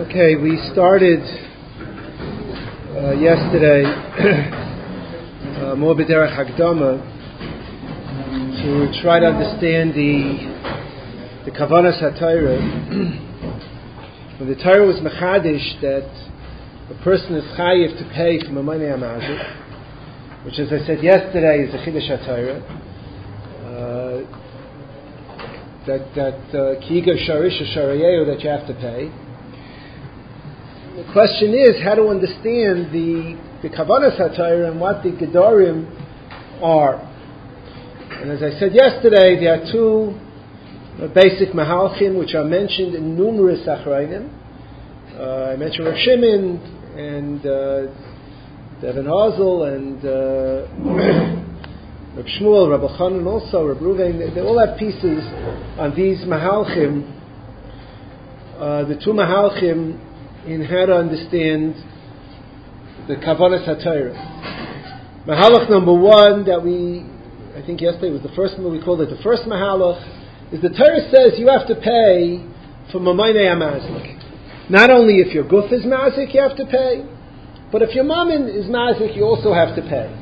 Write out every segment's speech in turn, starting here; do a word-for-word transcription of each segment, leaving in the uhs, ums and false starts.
Okay, we started uh, yesterday uh, more b'derech Hakdama to try to understand the the Kavanas HaTorah. When the Torah was mechadish that a person is chayiv to pay for Mamonei HaMazik, which, as I said yesterday, is a Chiddush HaTorah. Uh, that that Kiga Sharish Sharayehu that you have to pay. The question is how to understand the the Kavanas HaTorah and what the Gedorim are. And as I said yesterday, there are two uh, basic Mahalchim which are mentioned in numerous Achrayim. Uh, I mentioned Rav Shimon and uh, Devin Hazel and uh, Rav Shmuel, Rav Elchanan also, Rav Ruvain. They, they all have pieces on these Mahalchim. Uh, the two Mahalchim in how to understand the Kavanas HaTorah. Mahalach number one that we, I think yesterday was the first one, we called it the first Mahalach, is the Torah says you have to pay for Mamonei HaMazik. Not only if your guf is mazik you have to pay, but if your mammon is mazik you also have to pay.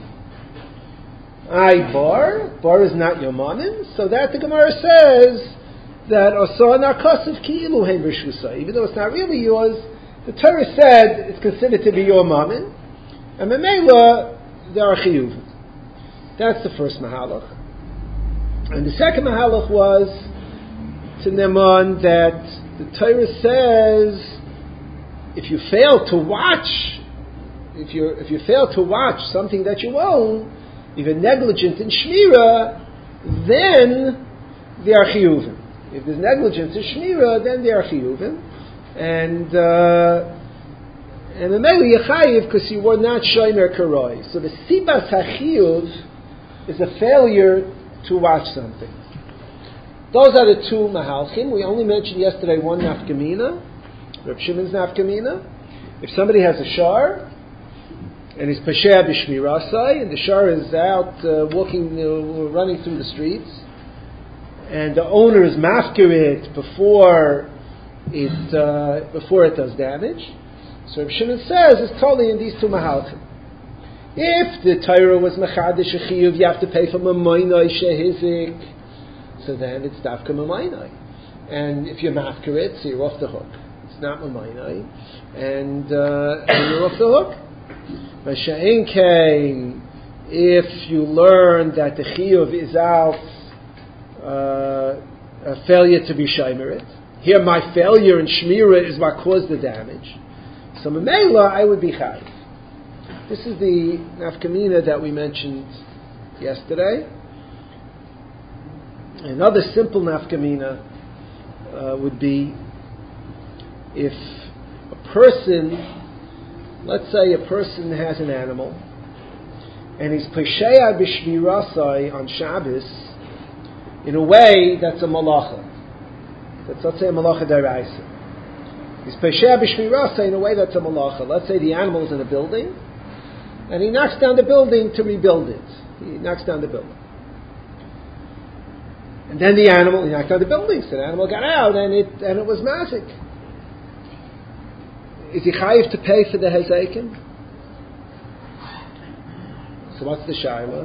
I bar, bar is not your mammon, so that the Gemara says that Osah Narkasav Ki'ilu Hein B'Shusay, even though it's not really yours, the Torah said it's considered to be your mammon, and Memela there are chiyuvim. That's the first mahalach. And the second mahalach was to Neman that the Torah says if you fail to watch, if you if you fail to watch something that you own, even negligent in shmira, then they are chiyuvim. If there's negligence in shmira, then they are chiyuvim. And uh, and the Mele Yechayiv because you were not shomer karoi. So the sibas hachiyuv is a failure to watch something. Those are the two mahalchim. We only mentioned yesterday one nafkamina, Reb Shimon's nafkamina. If somebody has a shar and he's pasheh b'shmirasai, and the shar is out uh, walking, uh, running through the streets, and the owner is mafkir it before it uh, before it does damage. So Reb Shimon says it's totally in these two mahalchim. If the Torah was mechadish chiyuv, you have to pay for mamonei shehizik. So then it's dafka mamonei. And if you're mafkir it, so you're off the hook. It's not mamonei, and, uh, and you're off the hook. Masha'in kain, if you learn that the chiyuv is out uh, a failure to be shaymerit. Here, my failure in shmira is what caused the damage. So, Memela, I would be chayiv. This is the nafkamina that we mentioned yesterday. Another simple nafkamina uh, would be if a person, let's say a person has an animal, and he's pesheya b'shmirasai on Shabbos in a way that's a malacha. That's, let's say, a malacha deraisa. He's pesheya b'shmirasai in a way that's a malacha. Let's say the animal is in a building, and he knocks down the building to rebuild it. He knocks down the building. And then the animal, he knocked down the building, so the animal got out, and it and it was mazik. Is he chayiv to pay for the hezekim? So what's the shaila?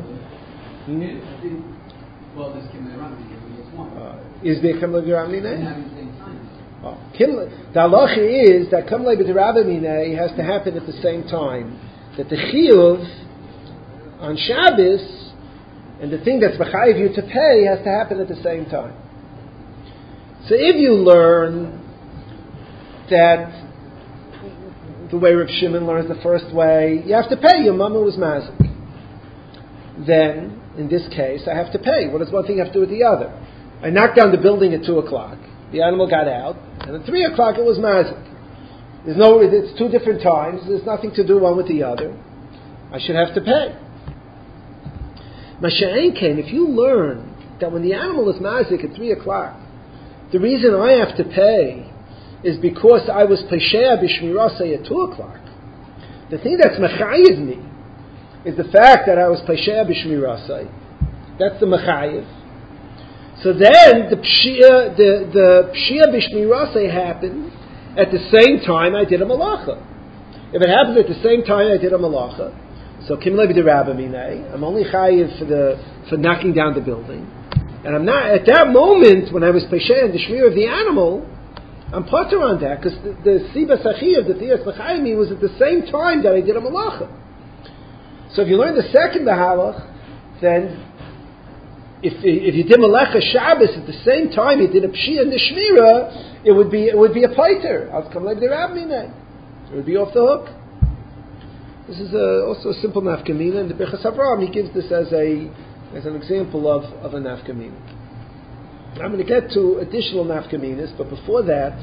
Hmm? Well, there's Kimle Ramli. Uh, is there Kimle Ramli? Oh, Kimle. The halacha is that Kimle B'Rabbi has to happen at the same time. That the chiyuv on Shabbos and the thing that's b'chayiv you to pay has to happen at the same time. So if you learn that the way Reb Shimon learns the first way, you have to pay. Your mama was mazik. Then, in this case, I have to pay. What does one thing have to do with the other? I knocked down the building at two o'clock. The animal got out, and at three o'clock it was mazik. There's no. It's two different times. There's nothing to do one with the other. I should have to pay. Masha'en kain, if you learn that when the animal is mazik at three o'clock, the reason I have to pay is because I was pesheya b'shmirasei at two o'clock. The thing that's mechayiv me is the fact that I was pesheya b'shmirasei. That's the mechayiv. So then the pshia, the the pshia b'shmirasei happened, at the same time I did a malacha. If it happens at the same time I did a malacha, so kim levi derabba minei, I'm only chayiv for the for knocking down the building, and I'm not at that moment when I was peshein the shmir of the animal. I'm potter on that because the, the siba sachi of the tiyas b'chayimi was at the same time that I did a malacha. So if you learn the second mahalach, then if if you did malacha Shabbos at the same time you did a pshia and the shmira, it would be it would be a paiter. I'll come like the rabbi minei. It would be off the hook. This is a, also a simple nafkamina, and the Birchas Avraham he gives this as a as an example of, of a nafkamina. I'm going to get to additional nafkaminas, but before that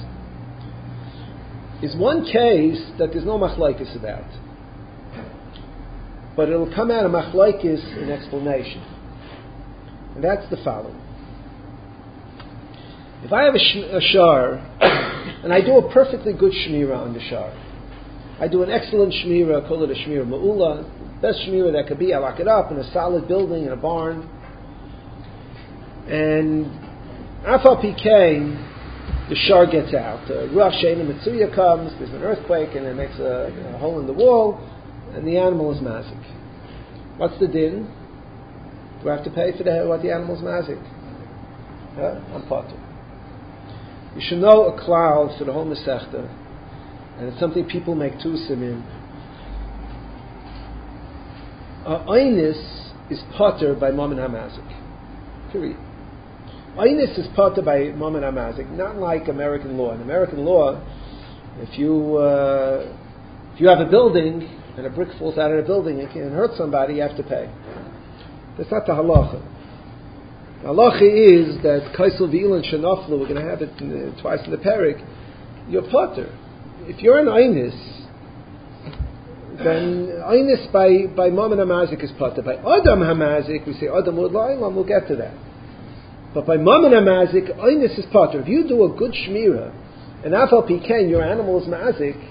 is one case that there's no machlokes about, but it'll come out of machlokes in explanation, and that's the following. If I have a, sh- a shar and I do a perfectly good shmira on the shar, I do an excellent shmira, call it a shmira ma'ula, best shmira that could be. I lock it up in a solid building, in a barn. And afal pikein, the shar gets out. Uh, Ruach Sheina Mitzuya comes, there's an earthquake, and it makes a, a hole in the wall, and the animal is mazik. What's the din? Do I have to pay for the, what the animal is mazik? Huh? I'm potter. You should know a klal for the whole Masechta, and it's something people make tusim in. Einis is potter by Mammon HaMazik. Period. Einis is potter by Mammon HaMazik, not like American law. In American law, if you uh, if you have a building and a brick falls out of the building and can hurt somebody, you have to pay. That's not the halacha. The halacha is that kaisel v'ilan shenaflu, we're going to have it in, uh, twice in the parak, you're potter. If you're an einis, then einis by by Mammon HaMazik is potter. By Adam HaMazik, we say Adam Udla'ilам, we'll get to that. But by Mammon HaMazik, einis is potter. If you do a good shmira, and afal pikein, your animal is mazik,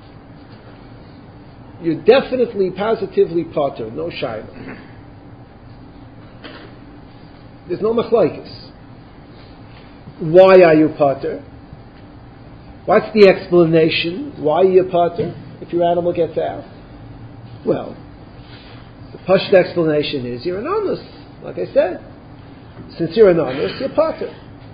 you're definitely, positively potter, no shayla. There's no machlokes. Why are you potter? What's the explanation? Why are you potter if your animal gets out? Well, the pashut explanation is you're an onus. Like I said, since you're an onus, you're potter.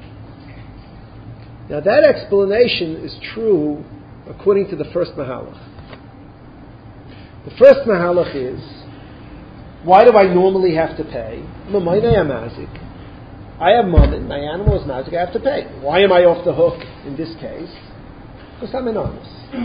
Now that explanation is true according to the first mahalach. The first mahalach is, why do I normally have to pay? I have mammon, my animal is mazik, I have to pay. Why am I off the hook in this case? Because I'm an honest.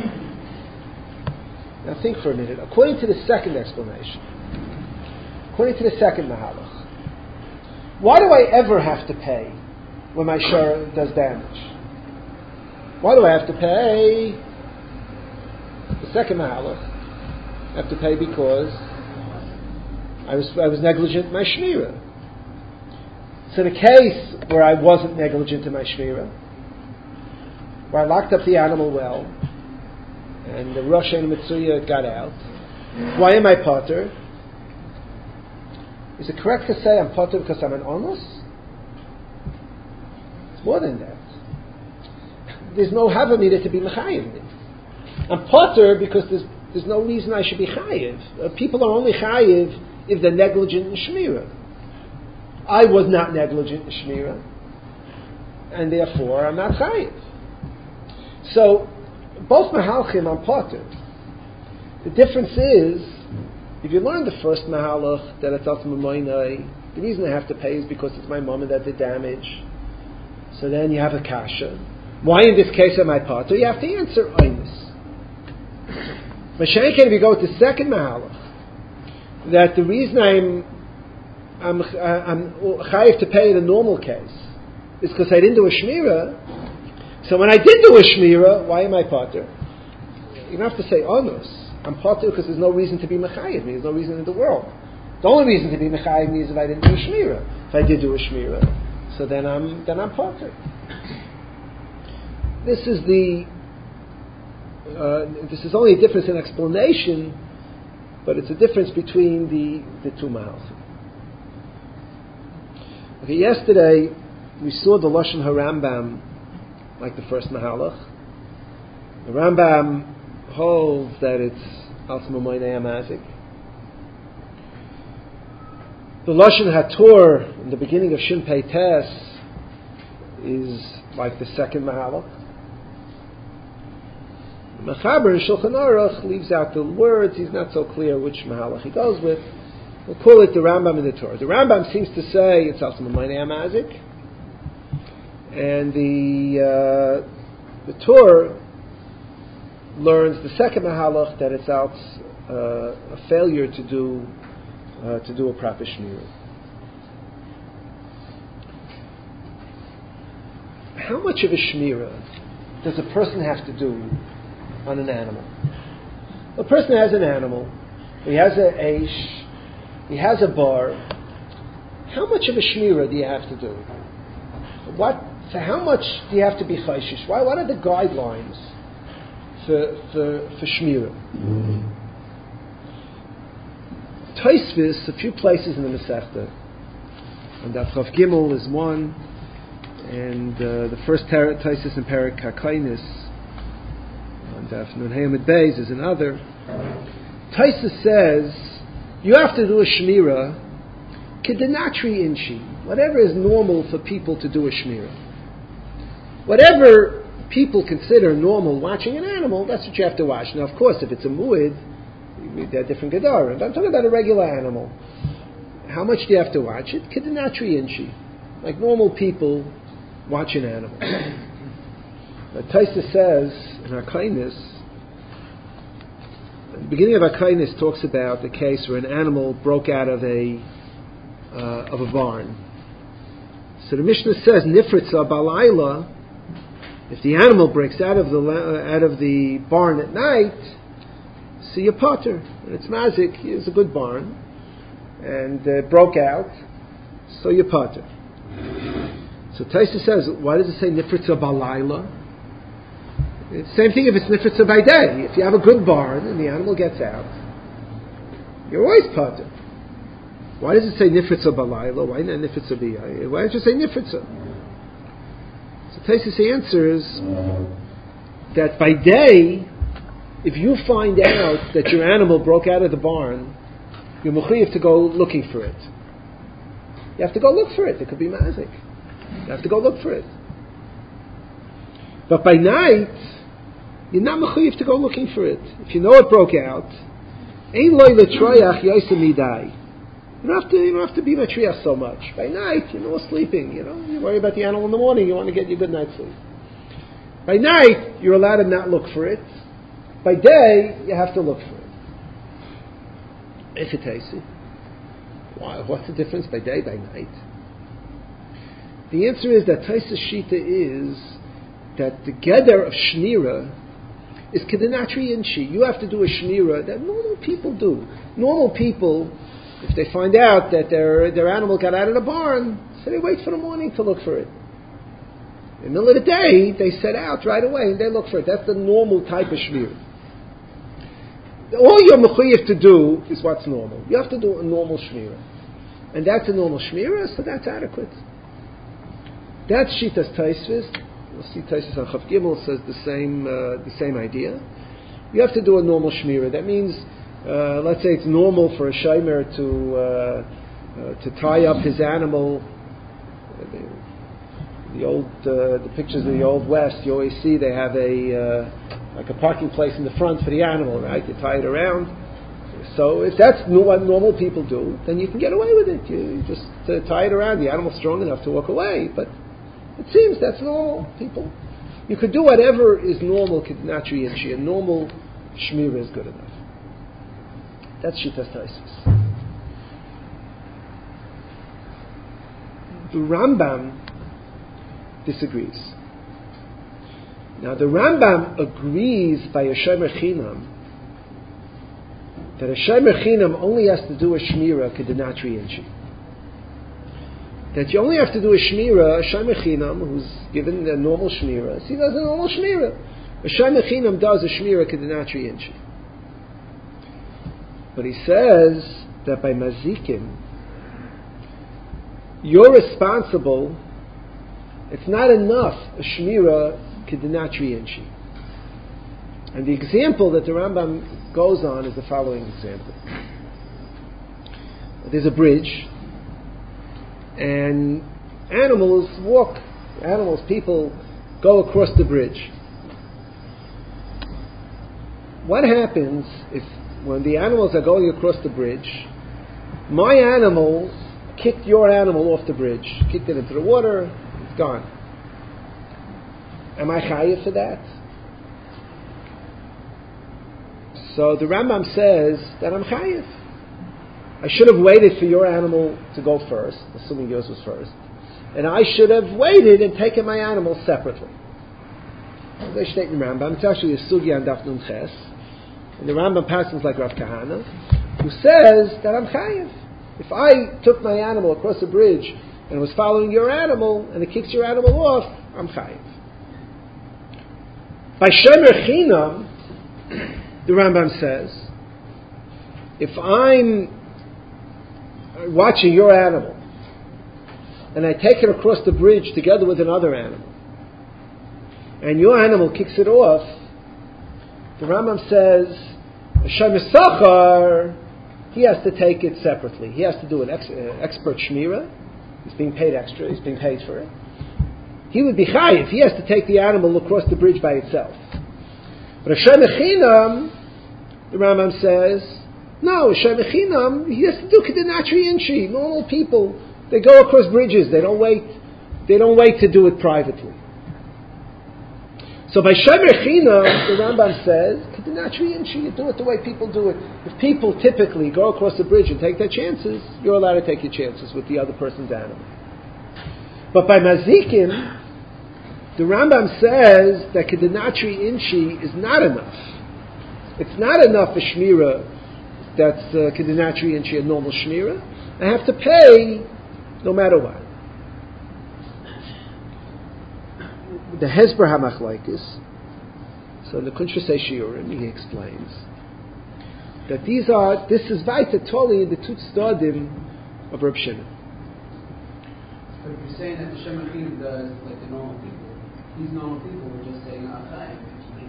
Now think for a minute. According to the second explanation, according to the second mahalach, why do I ever have to pay when my shar does damage? Why do I have to pay? The second mahalach, I have to pay because I was I was negligent in my shmira. So in a case where I wasn't negligent in my shmira, where I locked up the animal well, and the Rosh and Mitzuya got out, why am I potter? Is it correct to say I'm potter because I'm an onus? It's more than that. There's no havamida to be mechayiv me. I'm potter because there's there's no reason I should be chayiv. Uh, people are only chayiv if they're negligent in shmira. I was not negligent in shmira, and therefore I'm not chayiv. So, both mahalchim are potter. The difference is, if you learn the first mahalach, that it's also mamoinai, the reason I have to pay is because it's my mom that did damage. So then you have a kasha. Why in this case am I potter? You have to answer einis. Mashenken, if you go with the second mahalach, that the reason I'm I'm I'm chayiv to pay in a normal case is because I didn't do a shmira. So when I did do a shmira, why am I potter? You don't have to say onus. I'm potter because there's no reason to be mechayiv me. There's no reason in the world. The only reason to be mechayiv me is if I didn't do a shmira. If I did do a shmira, so then I'm then I'm potter. This is the uh, this is only a difference in explanation, but it's a difference between the the two mahalchim. Okay, yesterday we saw the Lashon HaRambam like the first mahalach, The Rambam holds that it's Alsma Moinei Amazik. The Lashon Hator in the beginning of Shin Pei Tes is like the second Mahalach. Mechaber in Shulchan Aruch leaves out the words. He's not so clear which Mahalach he goes with. We'll call it the Rambam in the Torah. The Rambam seems to say it's also Mamonei Amazik, and the uh, the Torah learns the second Mahalach that it's out uh, a failure to do uh, to do a proper shmira. How much of a shmira does a person have to do on an animal? A person has an animal. He has a aish. He has a bar. How much of a shmira do you have to do? What? So how much do you have to be chayshish? Why? What are the guidelines for for for shmira? Mm-hmm. Tosfos, a few places in the Masechta, and Daf Chav Gimel is one, and uh, the first Tosfos in Perek HaKainis, and Daf Nun Hey Amud Beis is another. Tosfos says you have to do a shmira kedenatri inchi, whatever is normal for people to do a shmira. Whatever people consider normal watching an animal, that's what you have to watch. Now, of course, if it's a mu'id, there are different gedarim. I'm talking about a regular animal. How much do you have to watch it? Kedenatri inchi, like normal people watch an animal. But Tosfos says in our kindness, the beginning of HaKainis talks about the case where an animal broke out of a uh, of a barn. So the Mishnah says, "Nifritza balayla." If the animal breaks out of the uh, out of the barn at night, so you potter, and it's mazik. It's a good barn, and uh, broke out, so you potter. So Tosfos says, why does it say Nifritza balayla? It's the same thing if it's nifritza by day. If you have a good barn and the animal gets out, you're always potter. Why does it say nifritza balayla? Why not nifritza b'yai? Why don't you say nifritza? So Tosfos answers that by day, if you find out that your animal broke out of the barn, you're mechuyev to go looking for it. You have to go look for it. It could be mazik. You have to go look for it. But by night, you're not mechuyev to go looking for it. If you know it broke out, ein loy letroyach yosem midai. You don't have to. You don't have to be matriach so much. By night, you're more sleeping. You know, you worry about the animal in the morning. You want to get your good night's sleep. By night, you're allowed to not look for it. By day, you have to look for it. Echitesi. Why? What's the difference by day, by night? The answer is that Tosfos Shita is that the gather of shnira is kedenatri inchi. You have to do a shnira that normal people do. Normal people, if they find out that their their animal got out of the barn, so they wait for the morning to look for it. In the middle of the day, they set out right away and they look for it. That's the normal type of shmira. All you're mechuyev to do is what's normal. You have to do a normal shmira. And that's a normal shmira, so that's adequate. That's Shitas Tosfos. We'll see Tosfos on Chav Gimel says the same uh, the same idea. You have to do a normal shmira. That means, uh, let's say it's normal for a shomer to uh, uh, to tie up his animal. The, the old uh, the pictures of the Old West, you always see they have a uh, like a parking place in the front for the animal, right? You tie it around. So if that's what normal people do, then you can get away with it. You just uh, tie it around. The animal's strong enough to walk away, but it seems that's normal, people. You could do whatever is normal, kedenatri inchi. A normal shmira is good enough. That's Shitas Tosfos. The Rambam disagrees. Now the Rambam agrees by a shomer chinam that a shomer chinam only has to do a shmira kedenatri inchi. That you only have to do a shmira, a shomer chinam, who's given a normal shmira. So he does a normal shmira. A shomer chinam does a shmira kedenatri inchi. But he says that by mazikim, you're responsible. It's not enough a shmira kedenatri inchi. And the example that the Rambam goes on is the following example. There's a bridge, and animals walk, animals, people go across the bridge. What happens if, when the animals are going across the bridge, my animal kicked your animal off the bridge, kicked it into the water, it's gone. Am I chayiv for that? So the Rambam says that I'm chayiv. I should have waited for your animal to go first, assuming yours was first, and I should have waited and taken my animal separately. They state in Rambam, it's actually a sugi on Daf Nun Ches, and the Rambam passes like Rav Kahana, who says that I'm chayiv. If I took my animal across the bridge and was following your animal, and it kicks your animal off, I'm chayiv. By Shemer Chinam, the Rambam says, if I'm watching your animal, and I take it across the bridge together with another animal, and your animal kicks it off, the Rambam says, Hashem Yisachar, he has to take it separately. He has to do an ex, uh, expert shmira. He's being paid extra. He's being paid for it. He would be chayiv. He has to take the animal across the bridge by itself. But Hashem Echinam, the Rambam says, no, Hashem Echinam, he has to do kedinatri inchi. Normal people, they go across bridges. They don't wait. They don't wait to do it privately. So by Shemer Chinam, the Rambam says, you do it the way people do it. If people typically go across the bridge and take their chances, you're allowed to take your chances with the other person's animal. But by Mazikin, the Rambam says that Kedinatri Inchi is not enough. It's not enough for Shmira that's uh, Kedinatri Inchi, a normal Shmira. I have to pay no matter what. The Hezber HaMachlaikis, so in the Kunshas Shiurim, he explains that these are, this is Vaita Toli in the two Tzadim of Reb Shimon. But if you're saying that the Shem Achim does like the normal people, these normal people were just saying, Achayim.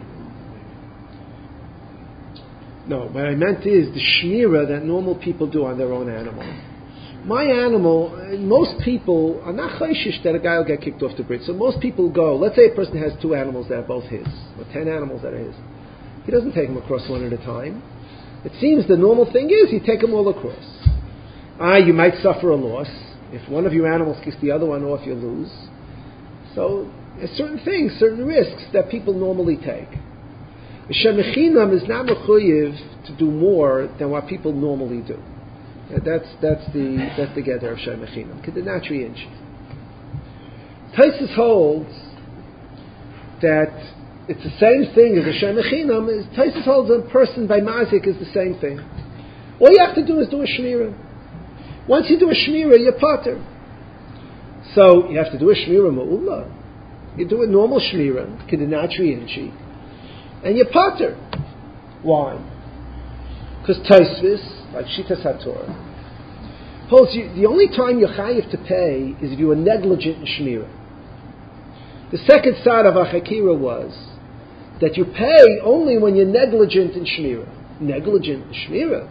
No, what I meant is the Shmira that normal people do on their own animal. My animal, most people are not chayshish that a guy will get kicked off the bridge. So most people go, let's say a person has two animals that are both his, or ten animals that are his. He doesn't take them across one at a time. It seems the normal thing is you take them all across. Ah, you might suffer a loss. If one of your animals kicks the other one off, you lose. So there's certain things, certain risks that people normally take. The Shemechinam is not mechuyev to do more than what people normally do. Yeah, that's that's the that's the gather of Shem Echinam. Kedinatri Inchi. Taisus holds that it's the same thing as a Shem Echinam. Taisus holds a person by mazik is the same thing. All you have to do is do a shmira. Once you do a shmira, you're pater. So you have to do a shmira ma'ula. You do a normal shmira, Kedinatri Inchi, and you're pater. Why? Because Taisvis, like Shitas HaTorah, holds you, the only time you're chayiv to pay is if you were negligent in Shmira. The second side of Achakira was that you pay only when you're negligent in Shmira. Negligent in Shmira.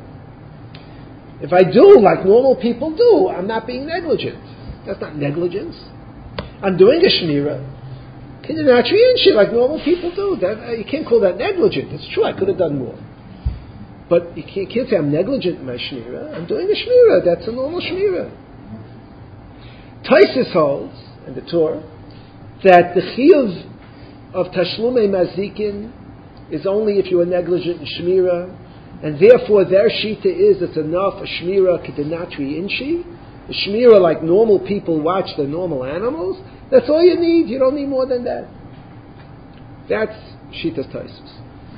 If I do like normal people do, I'm not being negligent. That's not negligence. I'm doing a Shmira. Kedinatri like normal people do. That, uh, you can't call that negligent. It's true, I could have done more. But you can't, can't say I'm negligent in my shmira. I'm doing a shmira. That's a normal shmira. Taisus holds, and the Torah, that the chiyuv of tashlumei mazikin is only if you are negligent in shmira, and therefore their shita is it's enough a shmira kedinatri inchi, a shmira like normal people watch their normal animals. That's all you need. You don't need more than that. That's shitas Taisus.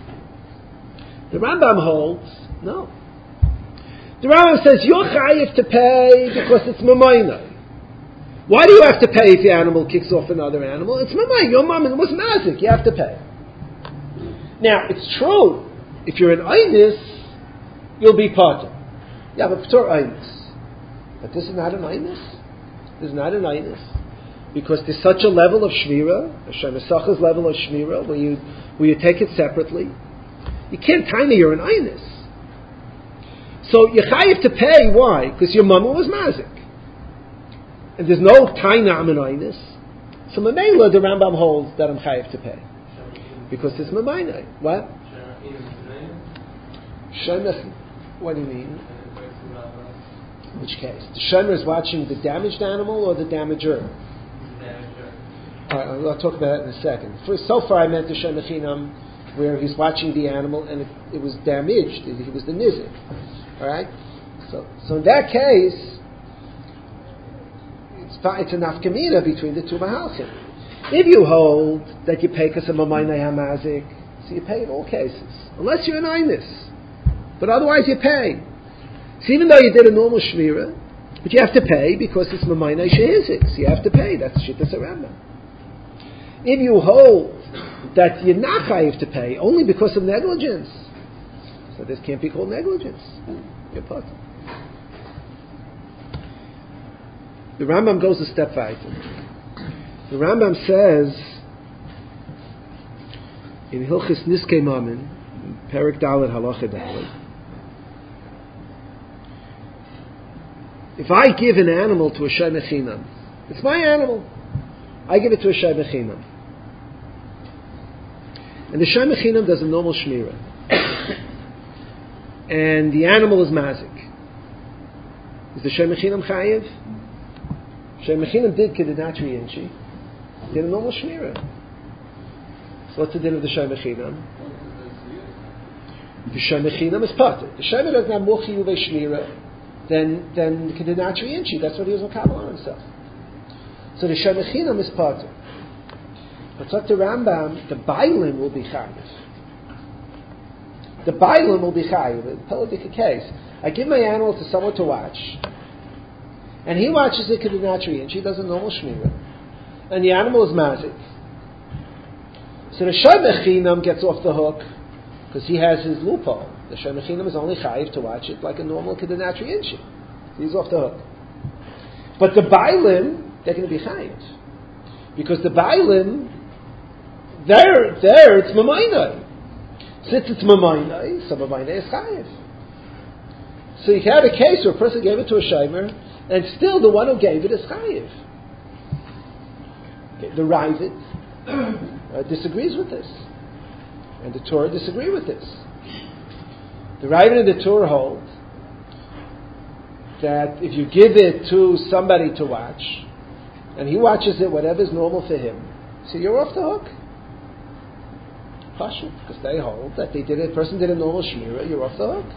The Rambam holds, no. The Rambam says, you're chayiv to pay because it's mamayna. Why do you have to pay if your animal kicks off another animal? It's mamayna. Your mom was mazik. You have to pay. Now, it's true. If you're an Einis, you'll be pater. Yeah, but for Einis. But this is not an Einis. This is not an Einis. because there's such a level of shmira, a shemesacha's level of shmira, where you where you take it separately. You can't tiny you're an einus. So you're chayiv to pay. Why? Because your mama was mazik, and there's no taina I'm an einus. So Mamela, the Rambam holds that I'm chayiv to pay because it's Mamainai. What? Shemech. What do you mean? Which case? The Shemer is watching the damaged animal or the damager? All right, I'll talk about that in a second. First, so far I meant the Shemechinam, where he's watching the animal and it, it was damaged. He was the nizik. All right. So, so in that case, it's it's a nafkamina between the two mahalchim. If you hold that you pay because of Mamainai Hamazik, so you pay in all cases, unless you're an einus. But otherwise you pay. So even though you did a normal shmira, but you have to pay because it's Mamainai Shehizik. So you have to pay. That's Shittas Rambam. If you hold that you're not chayiv to pay only because of negligence, so this can't be called negligence. You're put. The Rambam goes a step weiter. The Rambam says in Hilchis Niskei Mamin, Perek Dalet Halacha Dalet, if I give an animal to a Shemechinam, it's my animal. I give it to a Shemechinam. And the Shemechinam does a normal Shmira. And the animal is mazik. Is the Shemechinam chayiv? Shemechinam did Kedinatri Inchi. Did a normal Shmira. So what's the din of the Shemechinam? The Shemechinam is pater. The Shemer doesn't have more chiyuvei Shmira Then, then the Kedinatri Inchi, that's what he was makabel on himself. So the Shemechinam is pater. But like the Rambam, the Bailim will be chayiv. The Bailim will be chayiv. Tell a case. I give my animal to someone to watch, and he watches it Kedinatri Inchi, does a normal shmira, and the animal is mazik. So the Shemechinam gets off the hook because he has his loophole. The Shemechinam is only chayiv to watch it like a normal Kedinatri Inchi. He's off the hook. But the Bailim, they're going to be chayiv. Because the Bailim, there, there, it's Mamainai. Since it's Mamainai, so Mamainai is chayiv. So you can have a case where a person gave it to a Shomer, and still the one who gave it is chayiv. Okay, the Ravid uh, disagrees with this. And the Torah disagree with this. The Ravid and the Torah hold that if you give it to somebody to watch, and he watches it, whatever's normal for him, so you're off the hook. Pasha, because they hold that they did it. A person did a normal shmira, you're off the hook.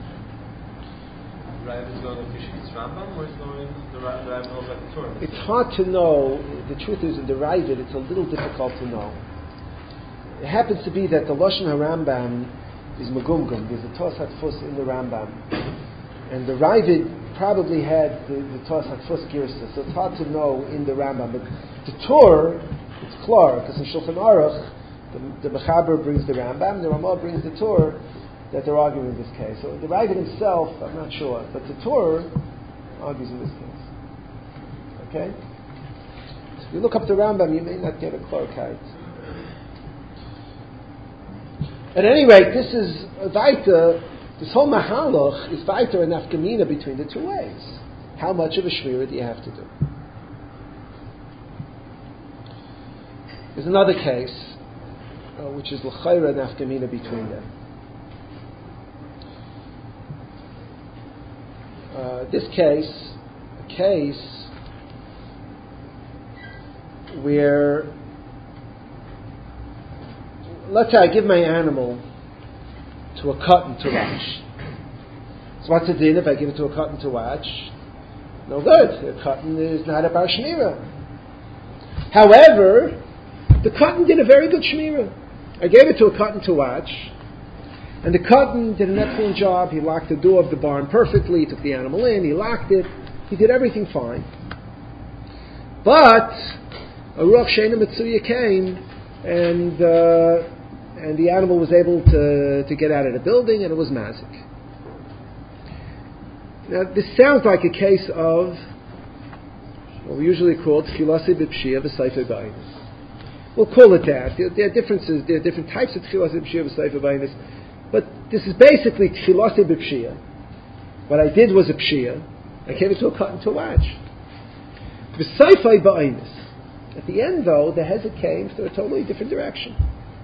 The Ravid is going to Shittas Rambam, or is going the Ravid holds like the Torah? It's hard to know. The truth is, in the Ravid, it's a little difficult to know. It happens to be that the Lashon HaRambam is Megumgum. There's a Tos HaTfus in the Rambam, and the Ravid probably had the, the Tos HaTfus Girsa, so it's hard to know in the Rambam. But the Torah, it's klar, because in Shulchan Aruch, the, the Mechaber brings the Rambam, the Ramah brings the Torah, that they're arguing in this case. So the Ravid himself, I'm not sure, but the Torah argues in this case. Okay? So if you look up the Rambam, you may not get a klarkeit. At any rate, this is weiter. This whole mahalach is weiter and nafkamina between the two ways. How much of a shmira do you have to do? There's another case, uh, which is l'chayra nafkamina between them. Uh, this case, a case where, let's say I give my animal to a cotton to watch. So what's the din if I give it to a cotton to watch? No good. The cotton is not a bar shmira. However, the cotton did a very good shmira. I gave it to a cotton to watch, and the cotton did an excellent job. He locked the door of the barn perfectly. He took the animal in. He locked it. He did everything fine. But a Ruach Sheina Mitzuya came, and uh, and the animal was able to, to get out of the building, and it was mazik. Now, this sounds like a case of what we usually call Tchilasi B'Pshia V'Seifer B'Ainis. We'll call it that. There, there are differences. There are different types of Tchilasi B'Pshia V'Seifer B'Ainis, but this is basically Tchilasi B'Pshia. What I did was a Pshia. I came into a cut into a watch. V'Seifer B'Ainis. At the end, though, the Hezek came to a totally different direction.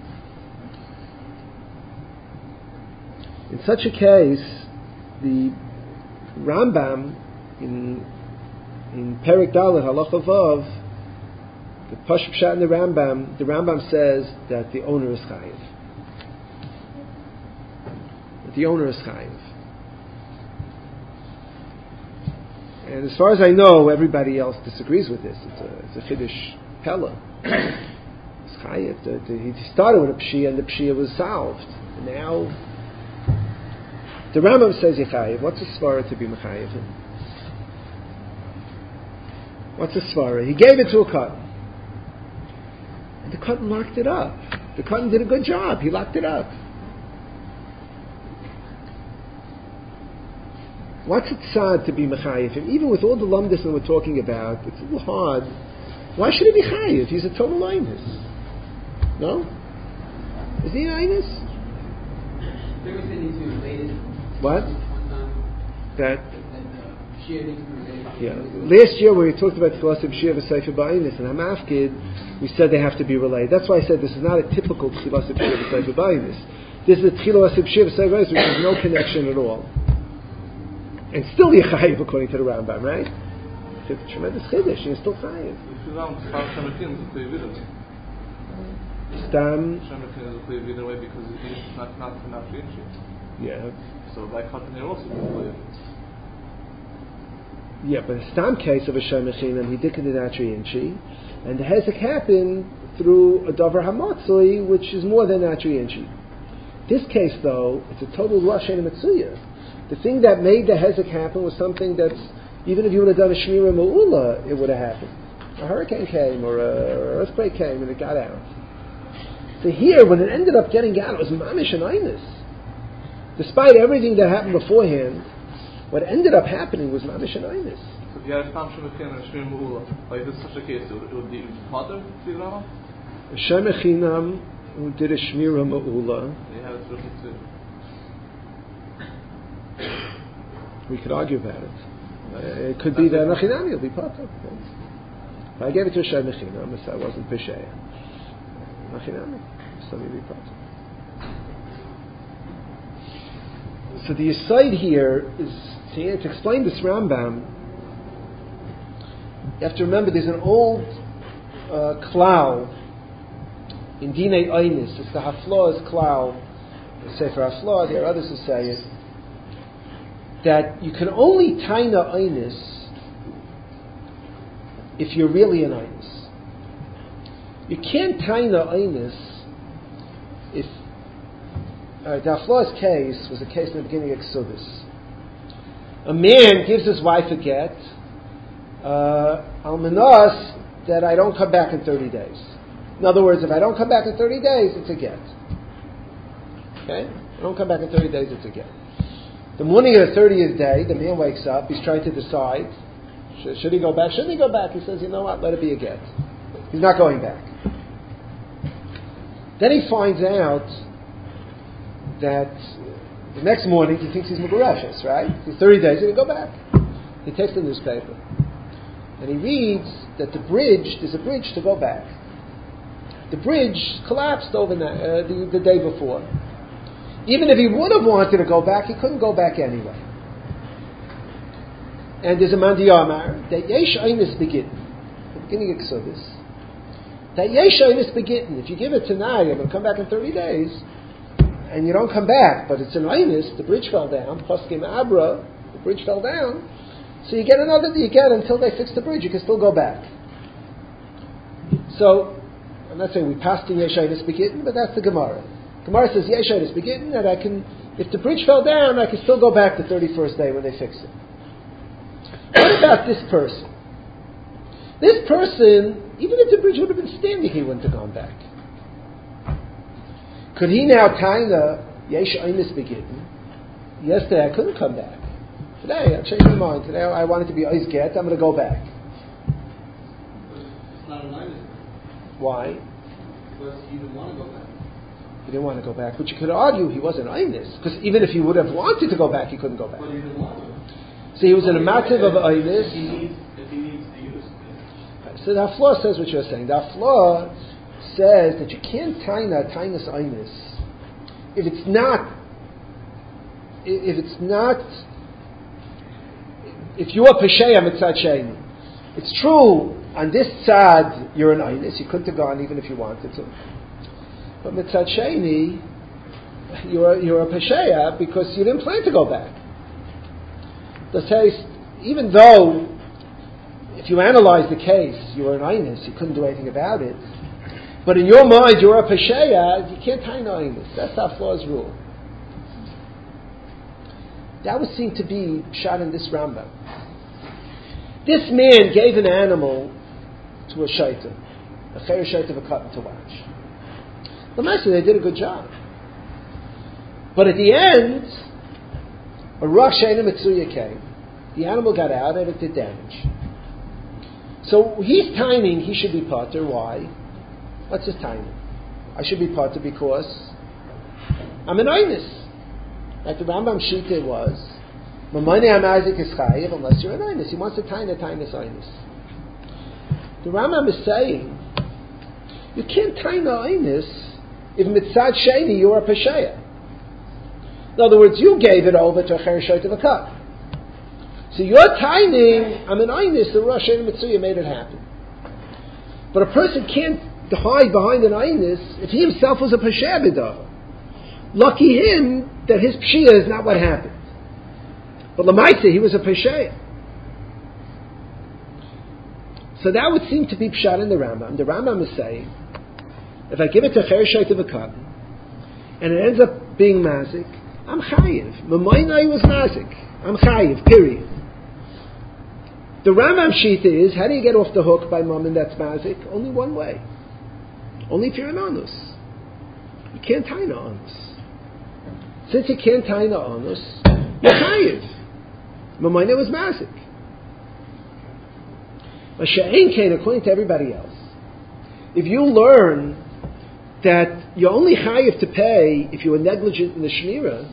In such a case, the Rambam in in Perek Dalet Halacha Vav, the Pashut Pshat in the Rambam, the Rambam says that the owner is chayiv. That the owner is chayiv. And as far as I know, everybody else disagrees with this. It's a, it's a Chiddush Pella. It's chayiv. The, the, he started with a Pshia, and the Pshia was solved. And now, the Rambam says Yechayiv. What's a svara to be Mechayiv him? What's a svara? He gave it to a Katan. And the Katan locked it up. The Katan did a good job. He locked it up. What's it sad to be Mechayiv him? Even with all the lumdis that we're talking about, it's a little hard. Why should he be Chayiv? He's a total Einus. No? Is he an Einus? They were saying he's related. What? That, Yeah. yeah. Last year when we talked about Tchilas B'Shia V'Seifer B'Ainis and Hamafkid, we said they have to be related. That's why I said this is not a typical Tchilas B'Shia V'Seifer B'Ainis. This is a Tchilas B'Shia V'Seifer B'Ainis which has no connection at all. And still you're Chayiv according to the Rambam, right? It's a tremendous Chiddush, you're still Chayiv. Stam. Because it's not not not Yeah. So by cutting it also be Yeah, but the Stam case of a Shem Echinam, he did the Natri Inchi, and the Hezek happened through a Davar Hamatzui, which is more than Natri Inchi. This case, though, it's a total Rosh and Mitzuya. The thing that made the Hezek happen was something that's, even if you would have done a Shmira Ma'ula, it would have happened. A hurricane came, or an earthquake came, and it got out. So here, when it ended up getting out, it was Mamish and Einus. Despite everything that happened beforehand, what ended up happening was Mamish and Einus. So if you had a Stam Shemechin and a Shmir Mu'ula, like this is such a case, it would be Potter, see the Rama? Shem Echinam, who did a Shmira Ma'ula. You have it really too. We could argue about it. Uh, it could be that Nachinami will be Potter. If I gave it to a Shem Echinam, I wasn't Pesheya. Nachinami, somebody will be Potter. So the aside here is to, to explain this Rambam. You have to remember there's an old uh, klal in Dinei Einis. It's the Haflah's klal, the Sefer Haflah. There are others who say it that you can only taina Einis if you're really an Einis. You can't taina Einis if Uh, the Haflah's case was a case in the beginning of Exodus. A man gives his wife a get, uh, almanas, that I don't come back in thirty days. In other words, if I don't come back in thirty days, it's a get. Okay? If I don't come back in thirty days, it's a get. The morning of the thirtieth day, the man wakes up, he's trying to decide, should, should he go back? Shouldn't he go back? He says, you know what, let it be a get. He's not going back. Then he finds out that the next morning he thinks he's Mugareshus, right? He's thirty days, he's going to go back. He takes the newspaper and he reads that the bridge, there's a bridge to go back. The bridge collapsed overnight, uh, the, the day before. Even if he would have wanted to go back, he couldn't go back anyway. And there's a Mandi Amar that Yesh Einis Begitten, the beginning of Exodus, that Yesh Einis Begitten, if you give it tonight, I'm going to come back in thirty days, and you don't come back, but it's an Einus, the bridge fell down, Poskim Abra, the bridge fell down, so you get another, you get until they fix the bridge, you can still go back. So, I'm not saying we passed in Yesh Einus Begitten, but that's the Gemara. Gemara says Yesh Einus Begitten, that I can, if the bridge fell down, I can still go back the thirty-first day when they fix it. What about this person? This person, even if the bridge would have been standing, he wouldn't have gone back. Could he now taina Yesh Einis Begitten? Yesterday I couldn't come back. Today I changed my mind. Today I wanted to be Ois Get. I'm going to go back. Why? Because he didn't want to go back. He didn't want to go back. But you could argue he wasn't Einus, because even if he would have wanted to go back, he couldn't go back. But he didn't want to. So he was in a mativ of Einus. If he needs, if he needs to use it. So the Haflah says what you're saying. The Haflah says that you can't taina tainus Einus if it's not, if it's not, if you are Pesheya Mitzad Sheni. It's true, on this tzad, you're an Einus. You couldn't have gone even if you wanted to. But Mitzad Sheni, you're, you're a Pesheya because you didn't plan to go back. The case, even though, if you analyze the case, you were an Einus, you couldn't do anything about it. But in your mind, you're a Pesheya, you can't tie no Einus. That's Haflah's rule. That would seem to be shot in this Rambam. This man gave an animal to a shaitan, a chayer shaitan of a cotton to watch. The master, they did a good job. But at the end, a Ruach Sheina Mitzuya came. The animal got out and it did damage. So he's timing, he should be potter. Why? What's his timing? I should be potter because I'm an Einus. Like the Rambam Shita was, Mamani Amazik is chayiv unless you're an Einus. He wants to time a Tainus Einus. The Rambam is saying, you can't time a Einus if Mitzad Sheni you're a Pesheya. In other words, you gave it over to a Cher Shoit of a Cut. So you're timing, I'm an Einus, the Rosh Hashanah Mitzuya made it happen. But a person can't hide behind an Einus if he himself was a Pesheya B'davar. Lucky him that his Pshia is not what happened. But Lamaitze, he was a Pesheya. So that would seem to be Pshat in the Rambam. The Rambam is saying, if I give it to Cher Shoit of a Cut, and it ends up being Mazik, I'm Chayiv. Mamainai was Mazik. I'm Chayiv, period. The Rambam Shita is, how do you get off the hook by Mammon that's Mazik? Only one way. Only if you're an Anus. You can't tie an Anus. Since you can't tie an Anus, you're Chayiv. Mamainai was Mazik. Masha'en Kain, according to everybody else, if you learn that you're only chayiv to pay if you were negligent in the shmira,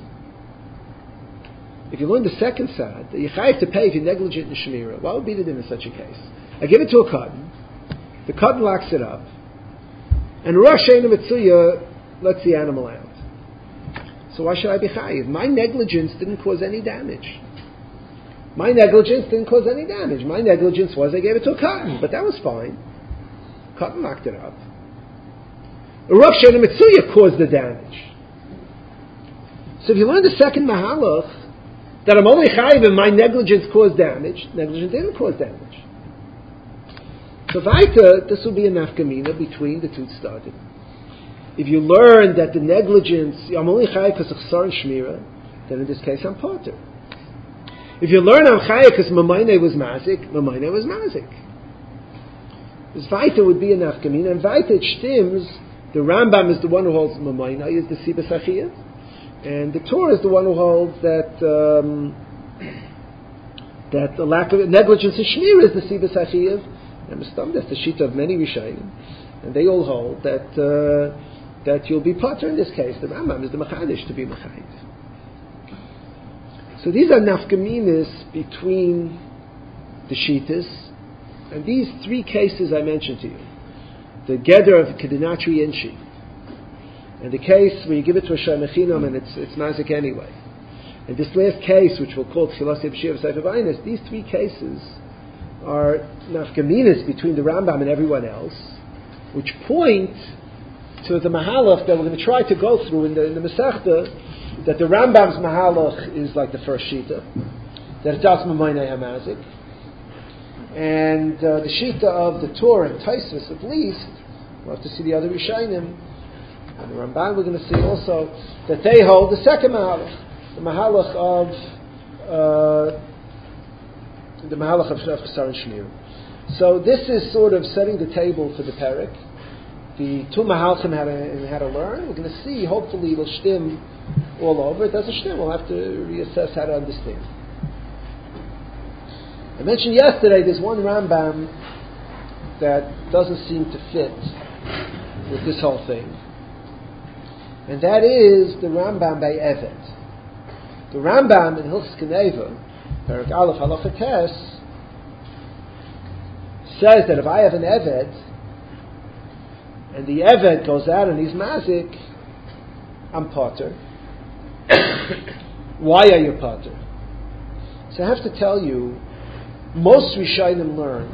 if you learn the second side, that you're chayiv to pay if you're negligent in the shmira, what would be the din in such a case? I give it to a cotton, the cotton locks it up, and Rosh Hashanah Mitzuya lets the animal out. So why should I be chayiv? My negligence didn't cause any damage. My negligence didn't cause any damage. My negligence was I gave it to a cotton, but that was fine. Cotton locked it up. Rosh Hashanah Mitzuya caused the damage. So if you learn the second Mahalach, that I'm only chayiv and my negligence caused damage, negligence didn't cause damage. So Vaita, this will be a nafkamina between the two started. If you learn that the negligence, I'm only chayiv because of chsar and shmira, then in this case I'm potter. If you learn I'm chayiv because Mamainai was mazik, Mamainai was mazik. This Vaita would be a nafkamina, and Vaita it shtims. The Rambam is the one who holds Mamaina, is the Sibas Achiyah, and the Torah is the one who holds that um, that the lack of negligence of Shmir is the Sibas Achiyah, and Mistam, that's the sheet of many Rishayim, and they all hold that uh, that you'll be potter in this case. The Rambam is the Machadish to be Machayiv. So these are nafkaminas between the Shitas, and these three cases I mentioned to you. The Geder of Kedinatri Yinshi, and the case where you give it to a Shemechinam and it's it's Mazik anyway. And this last case, which we'll call Tchilas Yibshir Seif Avaynis, these three cases are nafkaminas between the Rambam and everyone else, which point to the Mahalach that we're going to try to go through in the, in the Masechta, that the Rambam's Mahalach is like the first Shita, that it's Das Mamainai HaMazik, and uh, the Shita of the Torah and Taisus, at least, we'll have to see the other Rishayim, and the Ramban we're going to see also, that they hold the second Mahalach, the Mahalach of uh, the Mahalach of Chesar and Shmir. So this is sort of setting the table for the Perek. The two Mahalchim how to, how to learn. We're going to see, hopefully it'll shtim all over. It doesn't shtim, we'll have to reassess how to understand. I mentioned yesterday there's one Rambam that doesn't seem to fit with this whole thing, and that is the Rambam by Eved. The Rambam in Hilchos Geneva, Perek Aleph Halacha Tes, says that if I have an Eved, and the Eved goes out and he's mazik, I'm potter. Why are you potter? So I have to tell you, most Rishonim learn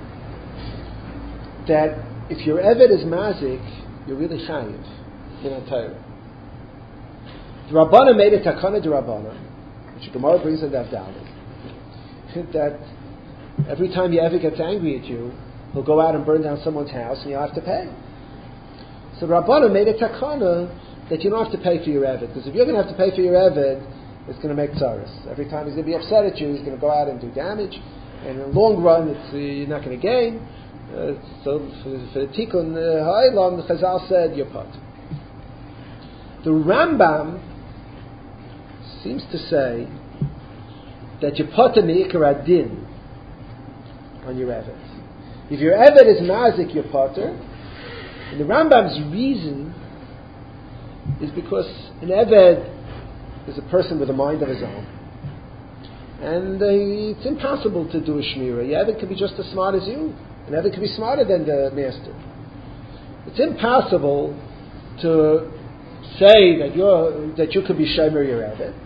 that if your Eved is mazik, you're really chayiv in a Torah. The Rabbana made a takana de Rabbana, which the Gemara brings in that down, that every time your Eved gets angry at you, he'll go out and burn down someone's house and you'll have to pay. So Rabbana made a takana that you don't have to pay for your Eved, because if you're going to have to pay for your Eved, it's going to make tzaras. Every time he's going to be upset at you, he's going to go out and do damage, and in the long run, it's, uh, you're not going to gain. Uh, so for, for the Tikkun Ha'olam, the Chazal said, you're pot. The Rambam seems to say that you're pot in the Ikar Adin on your Eved. If your Eved is mazik, you're potter. And the Rambam's reason is because an Eved is a person with a mind of his own. And uh, it's impossible to do a Shmirah. Your Eved could be just as smart as you. An Eved could be smarter than the master. It's impossible to say that you're that you could be Shomer your Eved.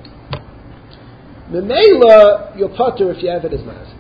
Memela, you're potter if your Eved is mazik.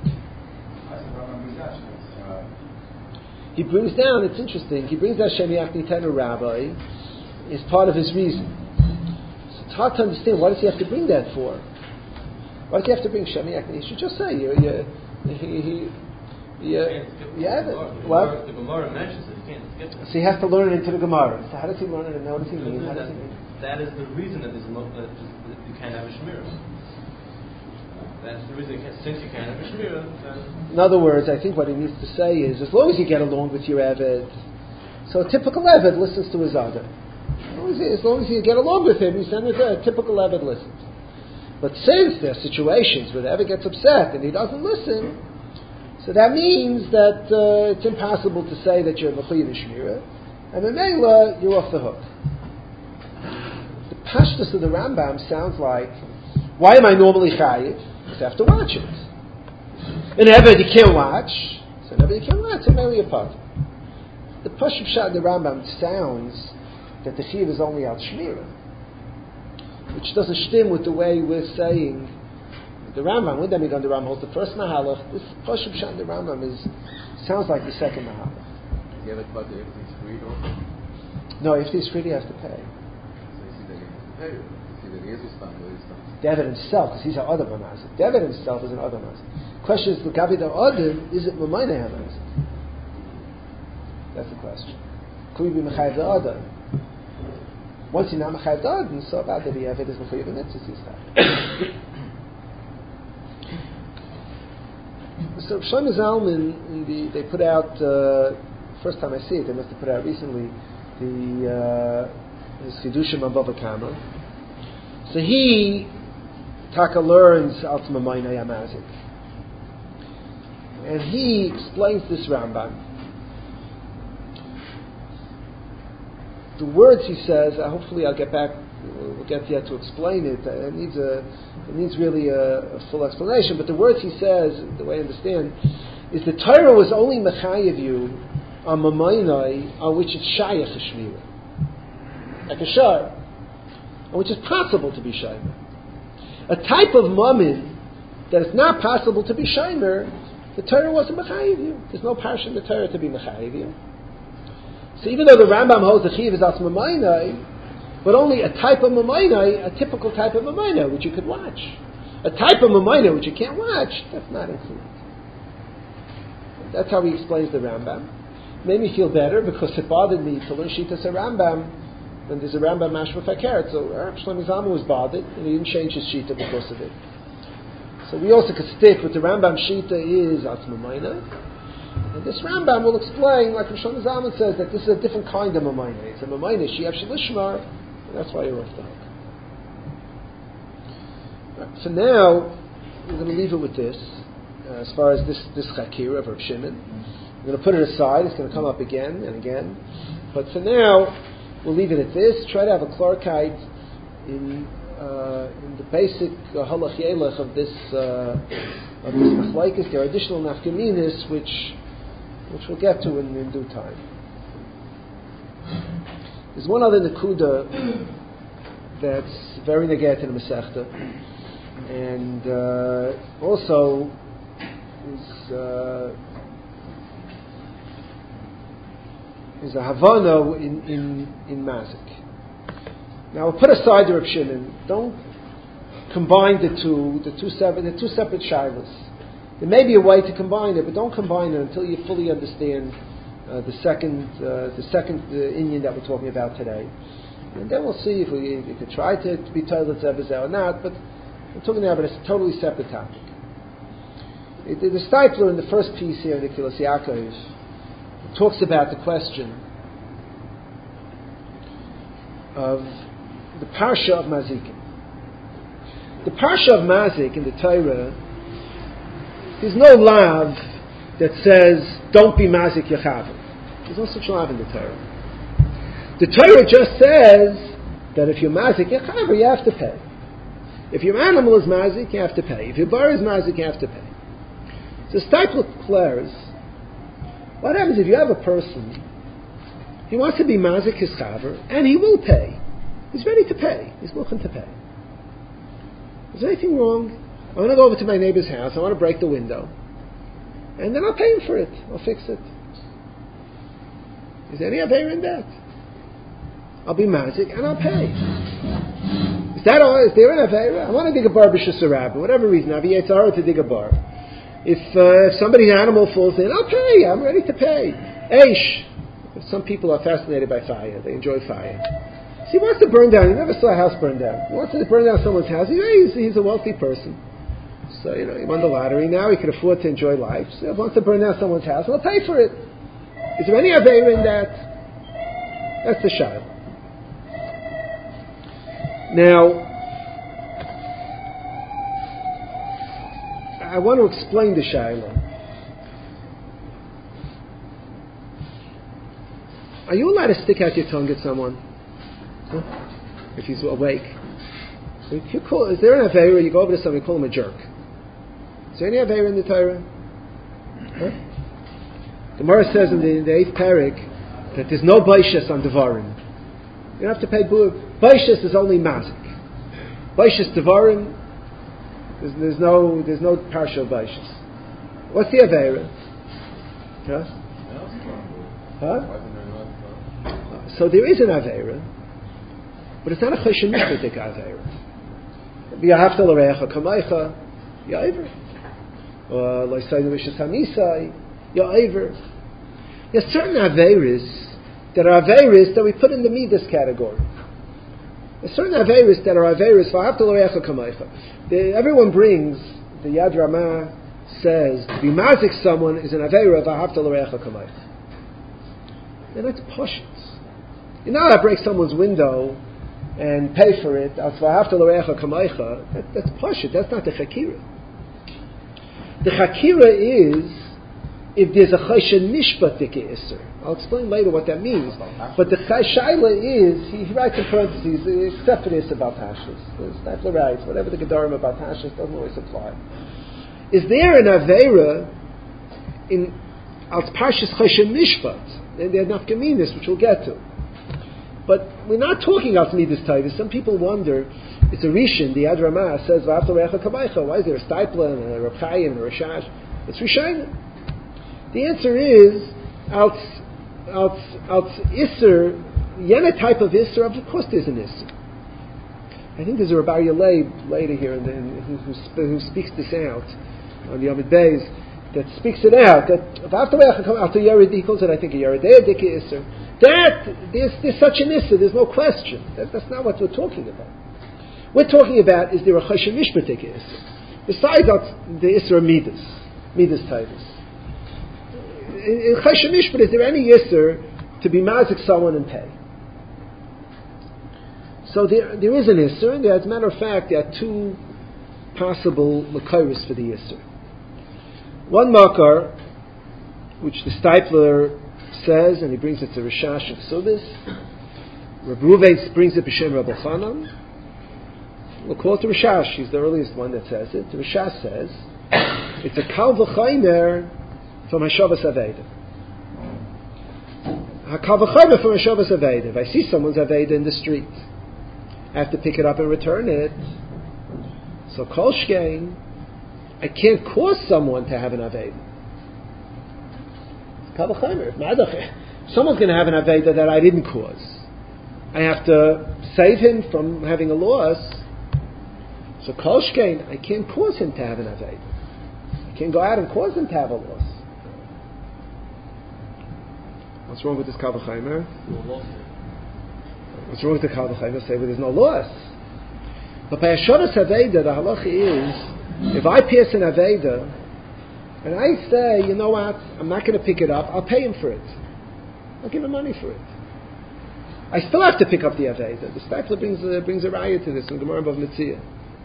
He brings down, it's interesting, he brings down Shemiach Nitenu Rabbi, is part of his reason. So it's hard to understand, why does he have to bring that for? Why does he have to bring Shemiach? He should just say, you, you, he, he, you, yeah, what? The Gemara mentions it, you can't skip it. So he has to learn it into the Gemara. So how does he learn it and what does he mean? How does he mean? That is the reason that, there's no, that you can't have a Shmirah. That's the reason, since you can't have a Shmirah, then... In other words, I think what he needs to say is, as long as you get along with your Eved, so a typical Eved listens to his other. As long as, he, as long as you get along with him, he's then a typical Eved listens. But since there are situations where the Eved gets upset and he doesn't listen, so that means that uh, it's impossible to say that you're Mechuyev Shmirah, and in Mela, you're off the hook. The Pashtus of the Rambam sounds like, why am I normally Chayiv? Because I have to watch it. An Eved you can't watch, so an Eved you can't watch, so maybe a part. The Pashut Pshat in the Rambam sounds that the Chiv is only al Shmirah, which doesn't stim with the way we're saying the Rambam. When Demigan the Rambam holds the first Mahalach, this Pashut Pshat in the Rambam is sounds like the second Mahalach. You have a part if he's free, or? No, if he's free, he has to pay. So you see that he has to pay. You see that he is Ustam, or Ustam. The Eved himself, because he's an Adam Hamazik. The Eved himself is an Adam Hamazik. The question is, the Gabi the Adam, is it Mamayne Hamazik? That's the question. Could we be Mechayiv the Adam? Once you're not Mechayiv the Adam, so about that the Eved is Mechayiv the Mitzvah Yisrael. So Shlomo Zalman, in the, they put out, uh, first time I see it, they must have put out recently, the uh, his Chidushim on Bava Kama. So he Taka learns Altzma Mamayna Yamazik. And he explains this Rambam. The words he says, uh, hopefully I'll get back, we'll get yet to explain it. It needs a, it needs really a, a full explanation. But the words he says, the way I understand, is the Torah was only mechayev you on Mamayna, on which it's Shayach Shmira, like a shar, on which is possible to be Shaymer. A type of mammon that is not possible to be Shaymer, the Torah wasn't mechayev you. There's no parsha in the Torah to be mechayev you. So even though the Rambam holds the Chiv is as Mamayna, but only a type of Mamayna, a typical type of Mamayna, which you could watch. A type of Mamayna which you can't watch, that's not included. That's how he explains the Rambam. It made me feel better because it bothered me to learn Shitas a Rambam when there's a Rambam Mashma Fakert. So Rav Shlomo Zalman was bothered and he didn't change his Shita because of it. So we also could stick with the Rambam Shita is Atzma Mamayna. And this Rambam will explain, like Rav Shlomo Zalman says, that this is a different kind of Mamayna. It's a Mamayna She'av Shalishmar, and that's why you're off the hook. Right, so now we're going to leave it with this. Uh, as far as this this Chakira of Rav Shimon, we're going to put it aside. It's going to come up again and again. But for now, we'll leave it at this. Try to have a Klarkeit in uh, in the basic uh, halach yelech of this uh, of this machlokes. There are additional nafkaminas which which we'll get to in, in due time. There's one other nekuda that's very negat in the Masechta, and uh, also is uh, is a havana in in in mazik. Now we'll put aside the Reb Shimon. Don't combine the two, the two separate, the two separate shilas. There may be a way to combine it, but don't combine it until you fully understand uh, the second, uh, the second uh, Inyan that we're talking about today. And then we'll see if we, if we could try to, to be toilet zevezeh or not. But we're talking about a totally separate topic. It, the Steipler in the first piece here in the Kilas Yaakov talks about the question of the parsha of Mazikim. The parsha of Mazik in the Torah, there's no lav that says don't be Mazik Yechaver. There's no such lav in the Torah. The Torah just says that if you're Mazik Yechaver, you have to pay. If your animal is Mazik, you have to pay. If your bar is Mazik, you have to pay. So Steipler declares, what happens if you have a person, he wants to be Mazik his Chaver, and he will pay. He's ready to pay. He's looking to pay. Is there anything wrong? I want to go over to my neighbor's house. I want to break the window. And then I'll pay him for it. I'll fix it. Is there any Aveira in that? I'll be Mazik and I'll pay. Is that all? Is there an Aveira? I want to dig a bar b'shus rabba, for whatever reason. I'll be Yetzirah to dig a bar. If, uh, if somebody's animal falls in, I'll pay. I'm ready to pay. Eish. Some people are fascinated by fire. They enjoy fire. So he wants to burn down. He never saw a house burn down. He wants to burn down someone's house. He's, he's a wealthy person. So, you know, he won the lottery. Now he can afford to enjoy life. So he wants to burn down someone's house. He'll pay for it. Is there any Aveira in that? That's the shayla. Now, I want to explain the shayla. Are you allowed to stick out your tongue at someone? Huh? If he's awake. If you call, is there an Aveira, you go over to somebody, you call him a jerk. Is there any Aveira in the Torah? Huh? The Gemara says in the, in the eighth parak that there's no baishas on Devarim. You don't have to pay bur. Baishas is only mazik. Baishas Devarim, there's, there's no there's no partial baishas. What's the Aveira? Huh? Huh? So there is an Aveira, but it's not a choshen mishpatik Aveira. V'yahavta l'reacha kamaycha, ya'aver. Or lo'isaynu v'shas hamisai, ya'aver. There's certain Aveiras that are Aveiras that we put in the Midas category. There's certain Aveiras that are Aveiras, v'yahavta l'reacha kamaycha. Everyone brings, the Yad Ramah says, to be mazik someone is an Aveira, v'yahavta l'reacha kamaycha. And that's poshut. You're not allowed to break someone's window and pay for it. That, that's pashut. That's not the chakira. The chakira is if there's a choshen mishpatik iser. I'll explain later what that means. But the shaila is, he, he writes in parentheses, except for this about Hashis. The Steipler writes, whatever the Gedarim about Hashis doesn't always apply. Is there an Aveira in Al Parshas Choshen Mishpat? And they're nafkaminas, which we'll get to. But we're not talking about Midas Taivus. Some people wonder, it's a Rishon, the Yad Ramah says, V'afta Recha Kamaycha. Why is there a Steipler and a Reb Chaim and a Rashash? It's Rishayna. The answer is, als, als, als Isser, yena type of Isser, of course there's an Isser. I think there's a Rabbi Yalei later here in the, in, who, who, who speaks this out on the Yomid Beis, that speaks it out, that V'afta Recha Kamaycha, he calls it, I think, a Yeridei Dike Isser. That, there's, there's such an issue, there's no question. That, that's not what we're talking about. We're talking about, is there a choshen mishpatik issue? Besides that, the issue of midas, midas taivus. In choshen mishpat, is there any issue to be mazik someone and pay? So there, there is an issue, and there, as a matter of fact, there are two possible makairis for the issue. One makar, which the Steipler says, and he brings it to Rishash of Subis. Reb Reuven brings it b'shem Reb Elchanan. We'll call it the Rishash. He's the earliest one that says it. The Rishash says it's a kal v'chaymer from Hashavas Aveda. A kal v'chaymer from Hashavas Aveda. If I see someone's Aveda in the street, I have to pick it up and return it. So kol shkein, I can't cause someone to have an Aveda. Kal v'chaymer. If someone's going to have an Aveda that I didn't cause, I have to save him from having a loss. So kol shkein, I can't cause him to have an Aveda. I can't go out and cause him to have a loss. What's wrong with this kal v'chaymer? What's wrong with the kal v'chaymer? Say, well, there's no loss. But by Hashavas Aveda, the halacha is, if I pass an Aveda, and I say, you know what, I'm not going to pick it up, I'll pay him for it. I'll give him money for it. I still have to pick up the Aveda. The Steipler brings a, brings a raya to this in Gemara Bava Metzia.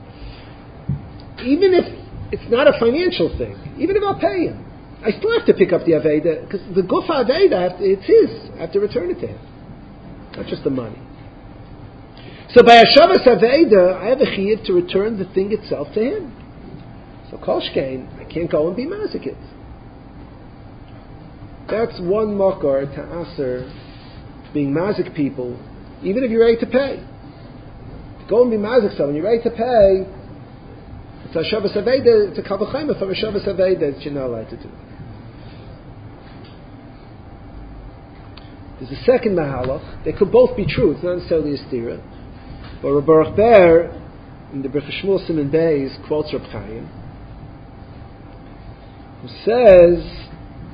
Even if it's not a financial thing, even if I'll pay him, I still have to pick up the Aveda, because the Gufa Aveda, it's his. I have to return it to him. Not just the money. So by Hashavas Aveda, I have a chiyuv to return the thing itself to him. So kol shkein, I can't go and be mazikit. That's one makar to aser being mazik people, even if you're ready to pay. To go and be mazik someone, you're ready to pay, it's a Hashavas Aveda, it's a kal v'chaymer from Hashavas Aveda that you're not allowed to do. There's a second mahalach. They could both be true. It's not necessarily a stira. But Reb Baruch Ber, in the Birchas Shmuel Siman Beis, quotes Reb Chaim, who says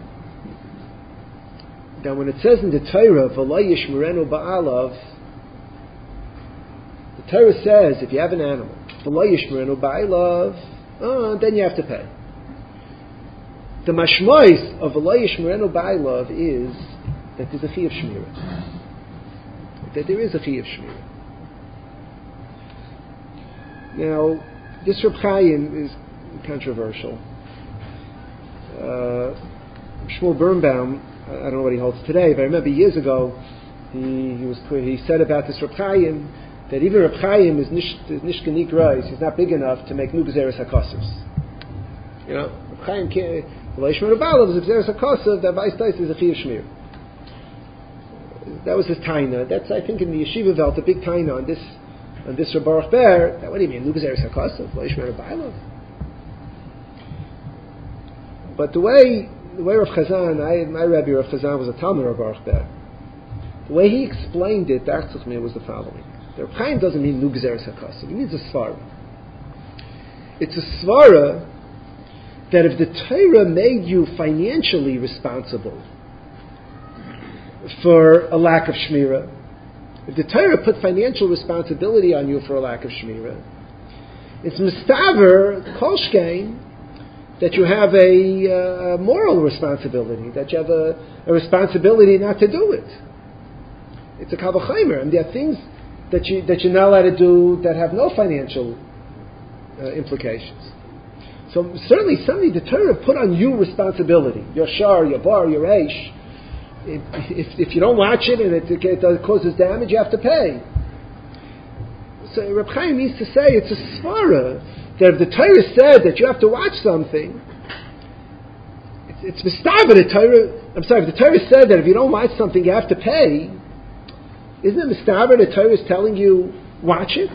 that when it says in the Torah, V'lo yishmerenu ba'alav, the Torah says, if you have an animal, V'lo yishmerenu ba'alav, oh, then you have to pay. The mashmois of V'lo yishmerenu ba'alav is that there's a chiyuv shmirah. That there is a chiyuv shmirah. Now, this Reb Chaim is controversial. Uh, Shmuel Birnbaum, I don't know what he holds today, but I remember years ago he, he was he said about this Reb Chaim that even Reb Chaim is nishkanik reis. He's not big enough to make nu gezeres hakosers. You know, Reb Chaim can't. V'leishmer Rabalav is gezeres hakosav. That vice dice is a chiyuv shmir. That was his taina. That's I think in the yeshiva velt a big taina on this on this Reb Baruch Ber. What do you mean nu gezeres hakosav? V'leishmer Rabalav. But the way the way Rav Chazan, I, my Rebbe Rav Chazan was a Talmud Rav Baruch Ber. The way he explained it, that to me was the following: the Reb Chaim doesn't mean nu gezeres hakosav. He means a svara. It's a svara that if the Torah made you financially responsible for a lack of shmirah, if the Torah put financial responsibility on you for a lack of shmirah, it's mistaver kol shkein that you have a, uh, moral responsibility, that you have a, a responsibility not to do it. It's a kal v'chaymer, and there are things that you that you're not allowed to do that have no financial uh, implications. So certainly, something the Torah put on you responsibility. Your shar, your bar, your eish. If, if, if you don't watch it and it, it, it causes damage, you have to pay. So Reb Chaim means to say it's a svara that if the Torah said that you have to watch something, it's, it's mistaber the Torah. I'm sorry, if the Torah said that if you don't watch something, you have to pay. Isn't it mistaber the Torah is telling you watch it?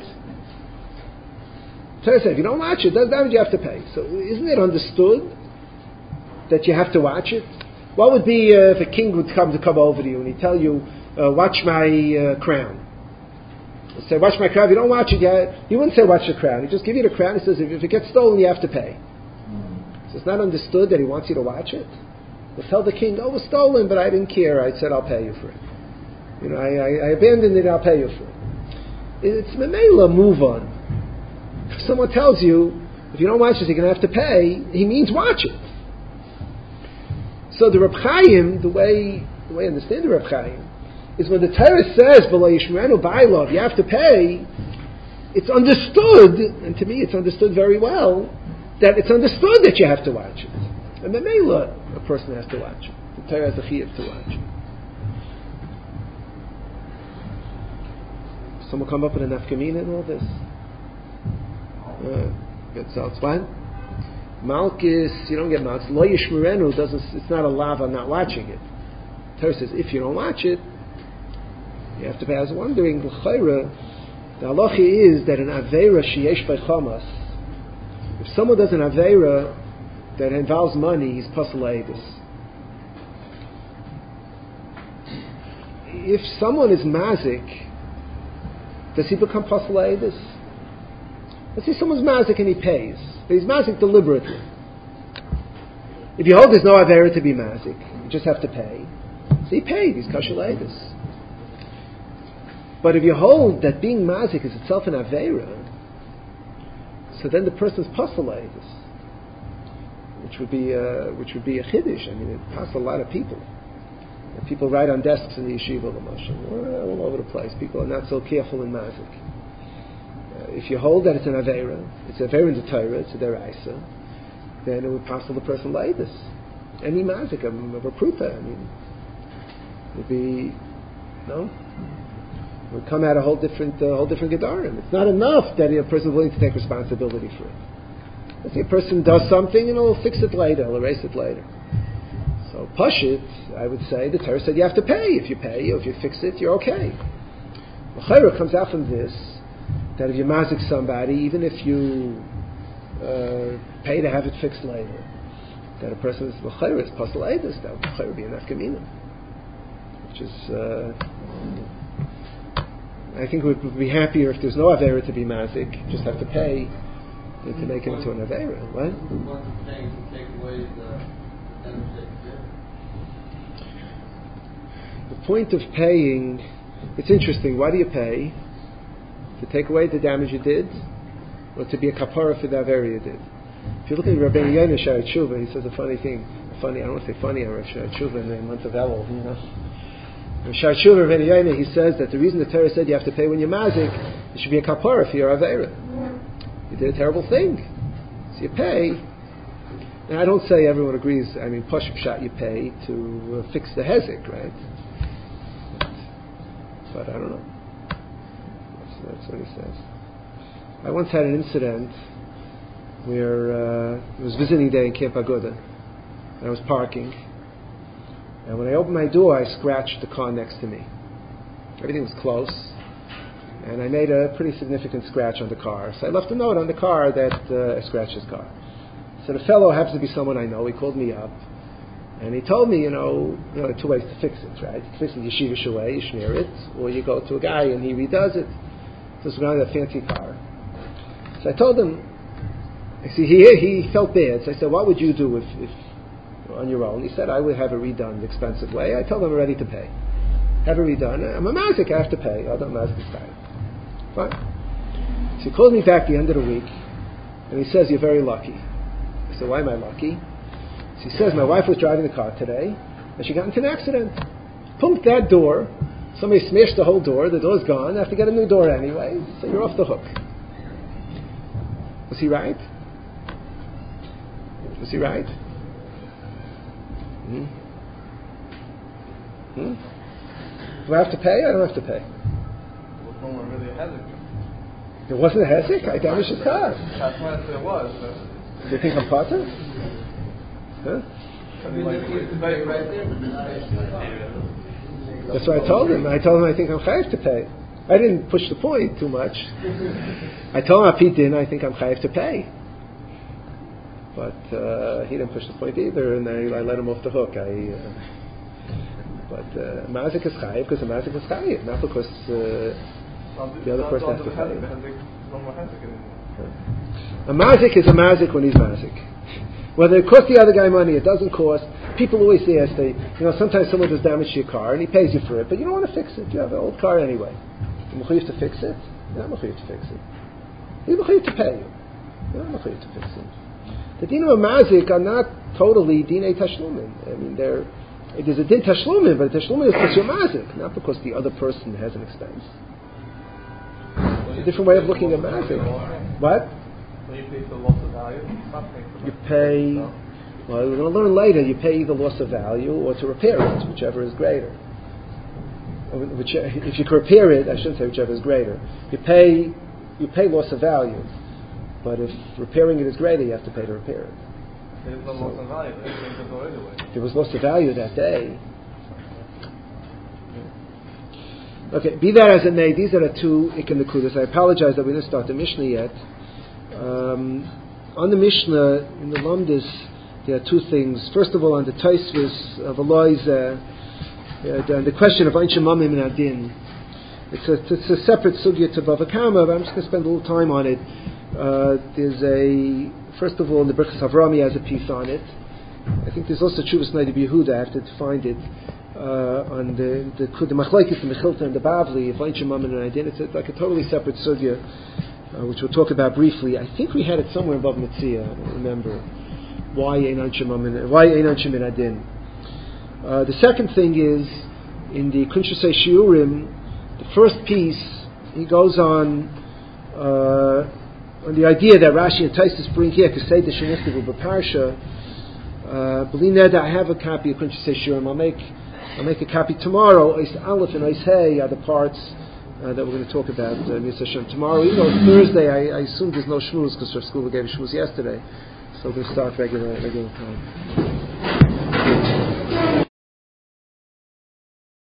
Torah says if you don't watch it, that means you have to pay. So isn't it understood that you have to watch it? What would be uh, if a king would come to come over to you and he'd tell you, uh, watch my uh, crown? He'd say, watch my crown. If you don't watch it yet, he wouldn't say watch the crown. He'd just give you the crown. He says, if, if it gets stolen, you have to pay. Mm. So it's not understood that he wants you to watch it. He'll tell the king, oh, it was stolen, but I didn't care. I said, I'll pay you for it. You know, I, I, I abandoned it, I'll pay you for it. It's memela, move on. If someone tells you, if you don't watch this, you're going to have to pay, he means watch it. So the Reb Chaim, the way the way I understand the Reb Chaim, is when the Torah says, V'lo yishmerenu ba'alav, you have to pay, it's understood, and to me it's understood very well, that it's understood that you have to watch it. And memela, a person has to watch it. The Torah has a chiyuv to watch it. Someone come up with a nafkamina and all this. Uh, good, so it's fine. Malchus, you don't get Malchus. Lo yishmerenu doesn't. It's not a lava not watching it. Torah says if you don't watch it, you have to pay. I was wondering, l'chayra, the halacha is that an aveira sheyesh b'chamas. If someone does an aveira that involves money, he's pasal eidus. If someone is mazik, does he become pasal eidus? Let's say someone's mazik and he pays, but he's mazik deliberately. If you hold there's no aveira to be mazik, you just have to pay. So he paid, he's kashal eidus. But if you hold that being mazik is itself an aveira, so then the person's pasal eidus, which would be a, which would be a chiddush. I mean, it passes a lot of people. And people write on desks in the yeshiva, We're all over the place. People are not so careful in mazik. Uh, if you hold that it's an aveira, it's a aveira in the Torah, it's a deraisa, then it would pass the person leidus. Any mazik, a, a repruta, I mean, would be no. Would come out a whole different, uh, whole different gedarim. It's not enough that a person is willing to take responsibility for it. Let's say a person does something and he'll fix it later, he'll erase it later. So pashit, I would say, the Torah said you have to pay. If you pay, or if you fix it, you're okay. The chayra comes out from this that if you mazik somebody, even if you uh, pay to have it fixed later, that a person is l'chayra is pasal eidus, that would l'chayra be an nafkamina, which is. Uh, I think we would be happier if there's no aveira to be mazik, just have to pay to make it into an aveira. What? The point of paying, it's interesting. Why do you pay? To take away the damage you did, or to be a kapara for the aveira you did? If you look at Rabbeinu Yonah Sha'ar Tshuva, he says a funny thing. Funny, I don't want to say funny on Rav Sha'ar Tshuva in the month of Elul, you know. Sha'ar Tshuva Rabbeinu Yonah, he says that the reason the Torah said you have to pay when you're mazik, it should be a kapara for your aveira. You did a terrible thing, so you pay. And I don't say everyone agrees. I mean, Pashut Pshat, you pay to uh, fix the hezek, right? But, but I don't know. That's, that's what he says. I once had an incident where uh, it was visiting day in Camp Aguda, and I was parking. And when I opened my door, I scratched the car next to me. Everything was close. And I made a pretty significant scratch on the car. So I left a note on the car that uh, I scratched his car. So the fellow happens to be someone I know. He called me up. And he told me, you know, you know, there are two ways to fix it, right? You fix it yeshiva shaway, you schmear it, or you go to a guy and he redoes it. So it's around a fancy car. So I told him, I see, he, he felt bad. So I said, what would you do if, if on your own? He said, I would have it redone the expensive way. I told him I'm ready to pay. Have it redone. I'm a mazik, I have to pay. I don't mazik this time. Fine. So he calls me back the end of the week, and he says, you're very lucky. I said, why am I lucky? So he says, my wife was driving the car today, and she got into an accident. Pumped that door. Somebody smashed the whole door. The door's gone. I have to get a new door anyway, so you're off the hook. Was he right? Was he right? Hmm? Hmm? Do I have to pay? I don't have to pay. No one really has it. It wasn't a hezek? I damaged his car. That's what it was. But do you think I'm potter? Huh? That's what I told him. I told him I think I'm chayav to pay. I didn't push the point too much. I told him Pete didn't. I think I'm chayav to pay. But uh, he didn't push the point either, and I, I let him off the hook. I. Uh, But uh, mazik is chayiv because the mazik is chayiv, not because uh, the other person has to pay. A mazik is a mazik when he's mazik. Whether it costs the other guy money, it doesn't cost. People always ask, they, you know, sometimes someone does damage to your car and he pays you for it, but you don't want to fix it. You have an old car anyway. You're mechuyev to fix it. You're not mechuyev to fix it. You're mechuyev to pay you. You're not mechuyev to fix it. The din of a mazik are not totally dinei tashlumin. I mean, they're There's a din tashlumin, but tashlumin is because you're mazik, not because the other person has an expense. It's a different way of looking at mazik. What? When you pay for loss of value, you pay. Well, we're going to learn later. You pay either loss of value or to repair it, whichever is greater. which, if you can repair it, I shouldn't say whichever is greater. You pay, you pay loss of value, but if repairing it is greater, you have to pay to repair it. There's no loss of value. There was loss of value that day. Okay, be that as it may, these are the two Ikon Nekudas. I apologize that we didn't start the Mishnah yet. Um, on the Mishnah, in the Lamdas, there are two things. First of all, on the Taisvus of Eloise, uh, the, the question of Ein Shemamim and Adin. It's a, it's a separate sugya to Bava Kama, but I'm just going to spend a little time on it. Uh, there's a, first of all, in the Birchas Avrami has a piece on it. I think there's also Chuvas Neidim Yehuda, I have to find it, uh, on the the, the Machlokes, the Mechilta, and the Bavli, of Ein Shemamim and Adin. It's a, like a totally separate sugya, uh, which we'll talk about briefly. I think we had it somewhere above Metzia, I don't remember. Why Ein Shemamim, why Ein Shemamim and Adin? Uh, the second thing is, in the Kunshasei Shiurim, the first piece, he goes on uh, on the idea that Rashi and Taisus bring here, Kasei the Shenichtavu B'Parsha. B'li Neda, I have a copy of Kunshasei Shiurim. I'll make I'll make a copy tomorrow. Eis Aleph and Eis Hey are the parts uh, that we're going to talk about uh, Mitzvah Hashem tomorrow. Even though it's Thursday, I, I assume there's no shmuz because our school gave a shmuz yesterday, so we'll start regular regular time.